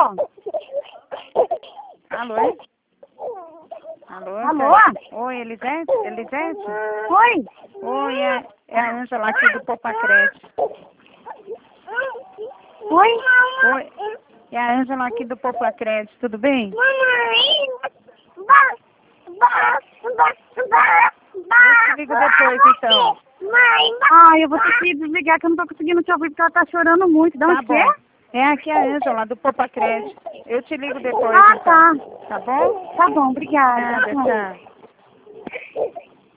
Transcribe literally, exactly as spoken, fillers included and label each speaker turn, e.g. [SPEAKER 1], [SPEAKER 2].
[SPEAKER 1] Alô?
[SPEAKER 2] Alô? Alô?
[SPEAKER 1] Alô?
[SPEAKER 2] Oi, Elisete? Elisete?
[SPEAKER 1] Oi?
[SPEAKER 2] Oi, é, é a Ângela aqui do Popacred.
[SPEAKER 1] Oi?
[SPEAKER 2] Oi, é a Ângela aqui do Popacred, tudo bem? Eu te ligo depois, então.
[SPEAKER 1] Ah, eu vou ter que desligar que eu não tô conseguindo te ouvir porque ela tá chorando muito. De
[SPEAKER 2] Tá
[SPEAKER 1] onde que é?
[SPEAKER 2] bom. É aqui a Ângela do Popacred. Eu te ligo depois,
[SPEAKER 1] Ah,
[SPEAKER 2] então.
[SPEAKER 1] tá.
[SPEAKER 2] Tá bom?
[SPEAKER 1] Tá bom, obrigada.
[SPEAKER 2] Nada, tchau.